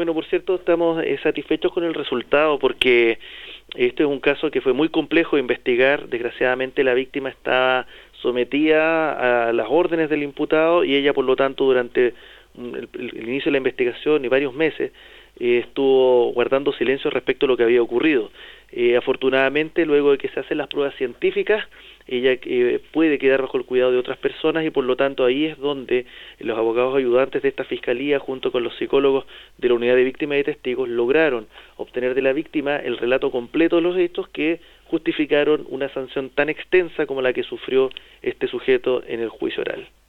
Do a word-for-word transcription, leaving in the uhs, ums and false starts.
Bueno, por cierto, estamos eh, satisfechos con el resultado porque este es un caso que fue muy complejo de investigar. Desgraciadamente la víctima estaba sometida a las órdenes del imputado y ella, por lo tanto, durante el, el- el inicio de la investigación y varios meses eh, estuvo guardando silencio respecto a lo que había ocurrido. Eh, afortunadamente, luego de que se hacen las pruebas científicas, ella eh, puede quedar bajo el cuidado de otras personas y por lo tanto ahí es donde los abogados ayudantes de esta fiscalía junto con los psicólogos de la unidad de víctimas y testigos lograron obtener de la víctima el relato completo de los hechos que justificaron una sanción tan extensa como la que sufrió este sujeto en el juicio oral.